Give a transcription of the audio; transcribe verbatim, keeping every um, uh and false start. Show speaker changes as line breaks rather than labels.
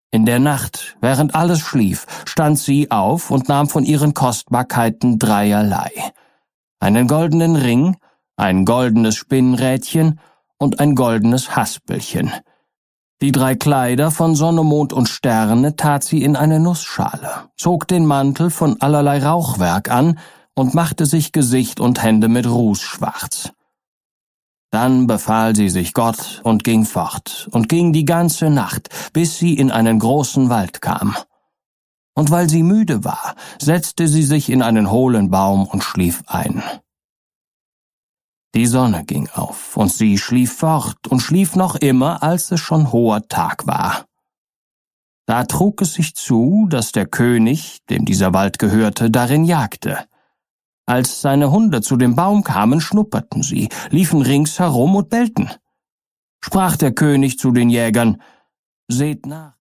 In der Nacht, während alles schlief, stand sie auf und nahm von ihren Kostbarkeiten dreierlei: einen goldenen Ring, ein goldenes Spinnrädchen und ein goldenes Haspelchen. Die drei Kleider von Sonne, Mond und Sterne tat sie in eine Nussschale, zog den Mantel von allerlei Rauchwerk an und machte sich Gesicht und Hände mit Ruß schwarz. Dann befahl sie sich Gott und ging fort und ging die ganze Nacht, bis sie in einen großen Wald kam. Und weil sie müde war, setzte sie sich in einen hohlen Baum und schlief ein. Die Sonne ging auf, und sie schlief fort und schlief noch immer, als es schon hoher Tag war. Da trug es sich zu, dass der König, dem dieser Wald gehörte, darin jagte. Als seine Hunde zu dem Baum kamen, schnupperten sie, liefen rings herum und bellten. Sprach der König zu den Jägern: »Seht nach!«